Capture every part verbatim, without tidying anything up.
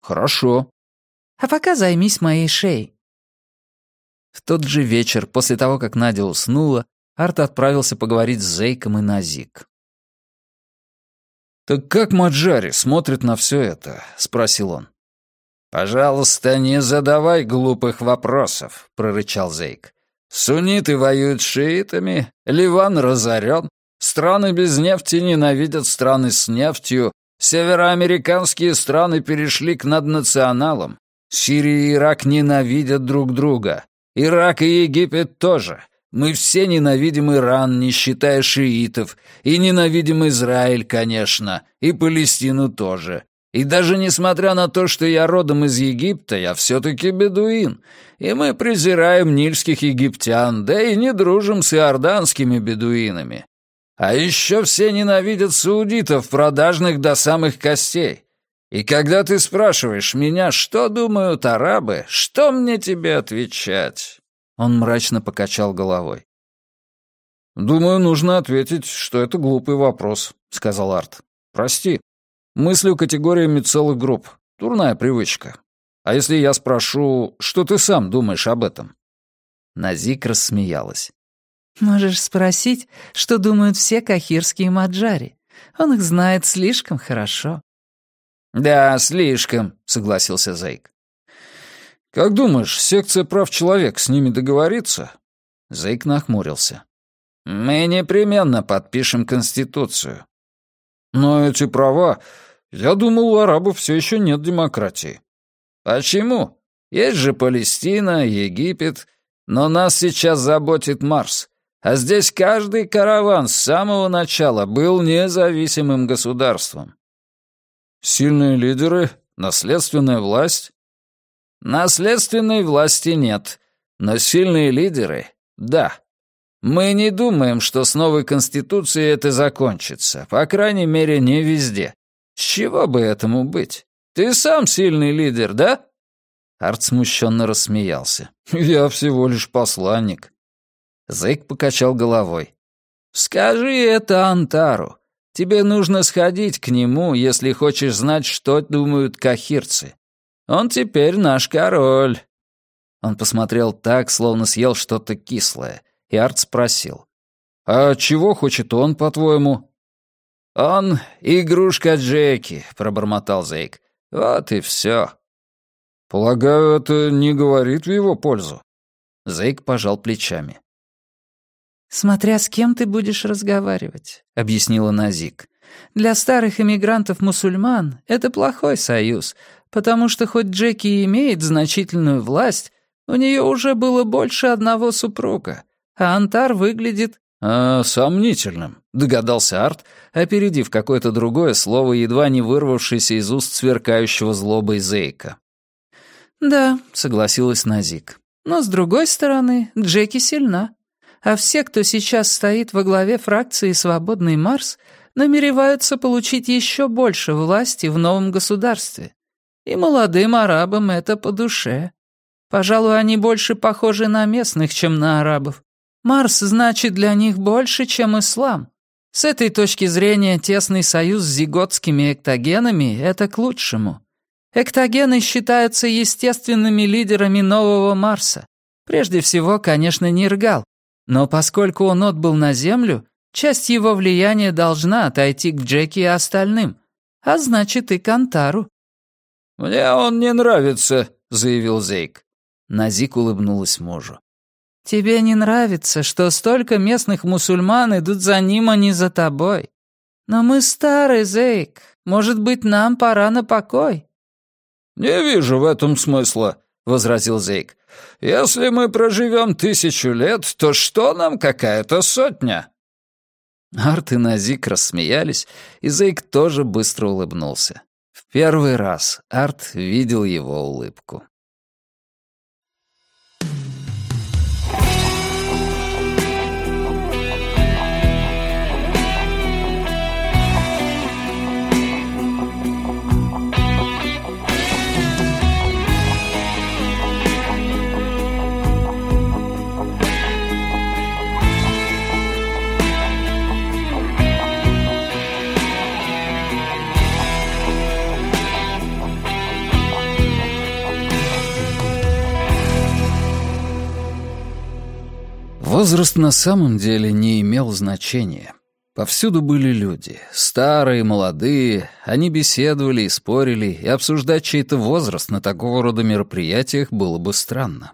«Хорошо». «А пока займись моей шеей». В тот же вечер, после того, как Надя уснула, Арт отправился поговорить с Зейком и Назик. «Так как Маджари смотрит на все это?» — спросил он. «Пожалуйста, не задавай глупых вопросов», — прорычал Зейк. «Сунниты воюют с шиитами, Ливан разорен, страны без нефти ненавидят страны с нефтью, североамериканские страны перешли к наднационалам, Сирия и Ирак ненавидят друг друга, Ирак и Египет тоже. Мы все ненавидим Иран, не считая шиитов, и ненавидим Израиль, конечно, и Палестину тоже. И даже несмотря на то, что я родом из Египта, я все-таки бедуин, и мы презираем нильских египтян, да и не дружим с иорданскими бедуинами. А еще все ненавидят саудитов, продажных до самых костей. И когда ты спрашиваешь меня, что думают арабы, что мне тебе отвечать?» Он мрачно покачал головой. «Думаю, нужно ответить, что это глупый вопрос», — сказал Арт. «Прости. Мыслю категориями целых групп. Дурная привычка. А если я спрошу, что ты сам думаешь об этом?» Назик рассмеялась. «Можешь спросить, что думают все кахирские маджари. Он их знает слишком хорошо». «Да, слишком», — согласился Зейк. «Как думаешь, секция прав человека с ними договорится?» Зейк нахмурился. «Мы непременно подпишем Конституцию». «Но эти права... Я думал, у арабов все еще нет демократии». «Почему? Есть же Палестина, Египет. Но нас сейчас заботит Марс. А здесь каждый караван с самого начала был независимым государством». «Сильные лидеры? Наследственная власть?» «Наследственной власти нет, но сильные лидеры — да. Мы не думаем, что с новой Конституцией это закончится, по крайней мере, не везде. С чего бы этому быть? Ты сам сильный лидер, да?» Арт смущенно рассмеялся. «Я всего лишь посланник». Зейк покачал головой. «Скажи это Антару. Тебе нужно сходить к нему, если хочешь знать, что думают кахирцы. Он теперь наш король». Он посмотрел так, словно съел что-то кислое, и Арт спросил. «А чего хочет он, по-твоему?» «Он игрушка Джеки», — пробормотал Зейк. «Вот и все». «Полагаю, это не говорит в его пользу». Зейк пожал плечами. «Смотря с кем ты будешь разговаривать», — объяснила Назик. «Для старых иммигрантов-мусульман это плохой союз, потому что хоть Джеки и имеет значительную власть, у нее уже было больше одного супруга, а Антар выглядит...» «А, сомнительным», — догадался Арт, опередив какое-то другое слово, едва не вырвавшееся из уст сверкающего злобой Зейка. «Да», — согласилась Назик. «Но, с другой стороны, Джеки сильна. А все, кто сейчас стоит во главе фракции «Свободный Марс», намереваются получить еще больше власти в новом государстве. И молодым арабам это по душе. Пожалуй, они больше похожи на местных, чем на арабов. Марс значит для них больше, чем ислам. С этой точки зрения тесный союз с зиготскими эктогенами — это к лучшему. Эктогены считаются естественными лидерами нового Марса. Прежде всего, конечно, Ниргал. Но поскольку он отбыл на Землю, часть его влияния должна отойти к Джеки и остальным, а значит и к Антару. «Мне он не нравится», — заявил Зейк. Назик улыбнулась мужу. «Тебе не нравится, что столько местных мусульман идут за ним, а не за тобой? Но мы старый, Зейк. Может быть, нам пора на покой?» «Не вижу в этом смысла», — возразил Зейк. «Если мы проживем тысячу лет, то что нам какая-то сотня?» Арт и Назик рассмеялись, и Зейк тоже быстро улыбнулся. В первый раз Арт видел его улыбку. Возраст на самом деле не имел значения. Повсюду были люди, старые, молодые, они беседовали и спорили, и обсуждать чей-то возраст на такого рода мероприятиях было бы странно.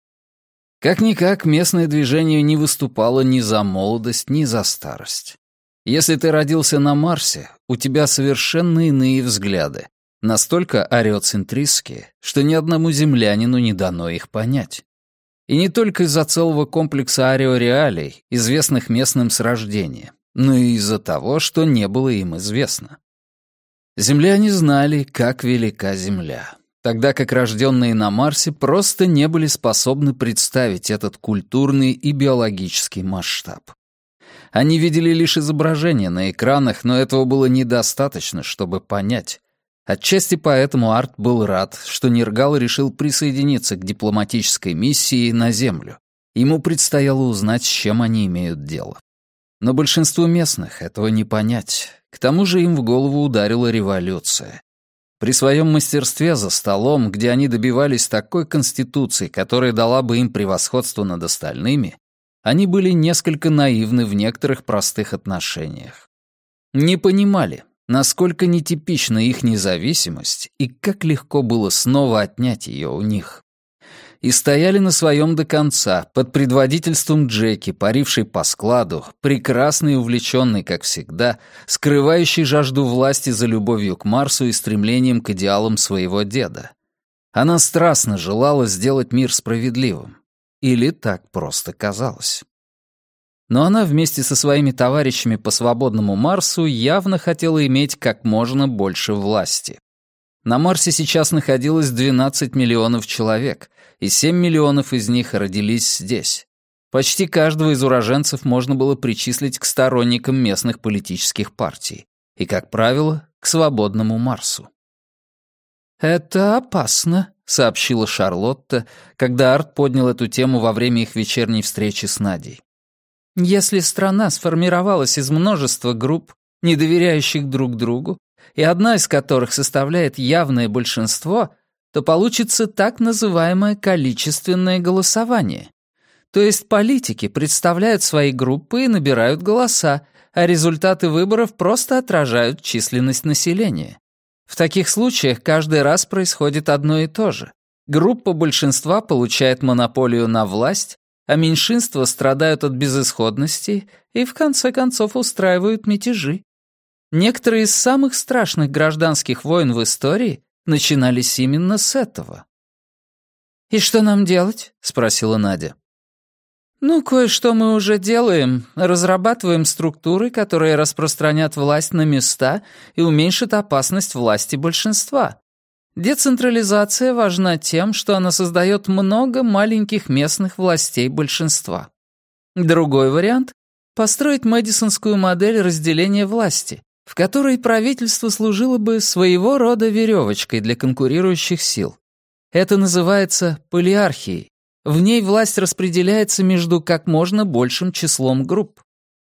Как-никак местное движение не выступало ни за молодость, ни за старость. Если ты родился на Марсе, у тебя совершенно иные взгляды, настолько ареоцентристские, что ни одному землянину не дано их понять. И не только из-за целого комплекса ареореалей, известных местным с рождения, но и из-за того, что не было им известно. Земляне знали, как велика Земля, тогда как рожденные на Марсе просто не были способны представить этот культурный и биологический масштаб. Они видели лишь изображения на экранах, но этого было недостаточно, чтобы понять. Отчасти поэтому Арт был рад, что Нергал решил присоединиться к дипломатической миссии на Землю. Ему предстояло узнать, с чем они имеют дело. Но большинству местных этого не понять. К тому же им в голову ударила революция. При своем мастерстве за столом, где они добивались такой конституции, которая дала бы им превосходство над остальными, они были несколько наивны в некоторых простых отношениях. Не понимали, насколько нетипична их независимость и как легко было снова отнять ее у них. И стояли на своем до конца, под предводительством Джеки, парившей по складу, прекрасный и увлеченный, как всегда, скрывающий жажду власти за любовью к Марсу и стремлением к идеалам своего деда. Она страстно желала сделать мир справедливым. Или так просто казалось. Но она вместе со своими товарищами по свободному Марсу явно хотела иметь как можно больше власти. На Марсе сейчас находилось двенадцать миллионов человек, и семь миллионов из них родились здесь. Почти каждого из уроженцев можно было причислить к сторонникам местных политических партий и, как правило, к свободному Марсу. «Это опасно», — сообщила Шарлотта, когда Арт поднял эту тему во время их вечерней встречи с Надей. «Если страна сформировалась из множества групп, не доверяющих друг другу, и одна из которых составляет явное большинство, то получится так называемое количественное голосование. То есть политики представляют свои группы и набирают голоса, а результаты выборов просто отражают численность населения. В таких случаях каждый раз происходит одно и то же. Группа большинства получает монополию на власть, а меньшинства страдают от безысходности и в конце концов устраивают мятежи. Некоторые из самых страшных гражданских войн в истории начинались именно с этого. «И что нам делать?» — спросила Надя. «Ну, кое-что мы уже делаем. Разрабатываем структуры, которые распространят власть на места и уменьшат опасность власти большинства. Децентрализация важна тем, что она создает много маленьких местных властей большинства. Другой вариант — построить мэдисонскую модель разделения власти, в которой правительство служило бы своего рода веревочкой для конкурирующих сил. Это называется полиархией. В ней власть распределяется между как можно большим числом групп.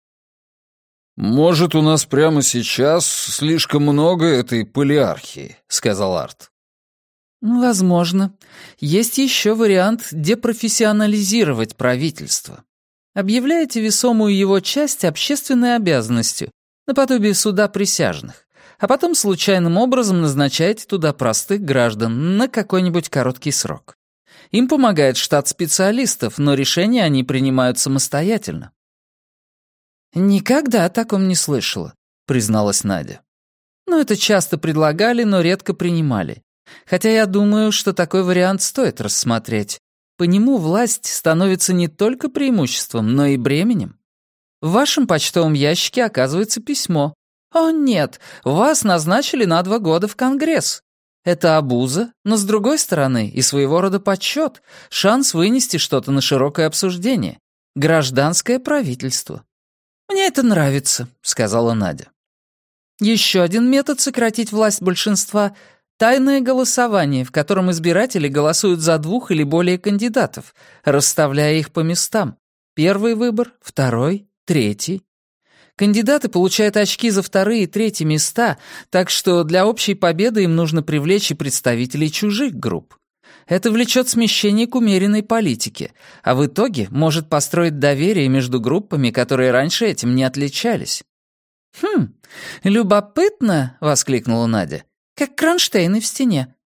«Может, у нас прямо сейчас слишком много этой полиархии», — сказал Арт. Возможно. Есть еще вариант депрофессионализировать правительство. Объявляете весомую его часть общественной обязанностью, наподобие суда присяжных, а потом случайным образом назначаете туда простых граждан на какой-нибудь короткий срок. Им помогает штат специалистов, но решения они принимают самостоятельно. «Никогда о таком не слышала», — призналась Надя. «Ну, это часто предлагали, но редко принимали. Хотя я думаю, что такой вариант стоит рассмотреть. По нему власть становится не только преимуществом, но и бременем. В вашем почтовом ящике оказывается письмо. О нет, вас назначили на два года в Конгресс. Это обуза, но с другой стороны и своего рода почет, шанс вынести что-то на широкое обсуждение. Гражданское правительство. «Мне это нравится», — сказала Надя. Еще один метод сократить власть большинства — тайное голосование, в котором избиратели голосуют за двух или более кандидатов, расставляя их по местам. Первый выбор, второй, третий. Кандидаты получают очки за вторые и третьи места, так что для общей победы им нужно привлечь и представителей чужих групп. Это влечет смещение к умеренной политике, а в итоге может построить доверие между группами, которые раньше этим не отличались». «Хм, любопытно!» — воскликнула Надя. «Как кронштейны в стене.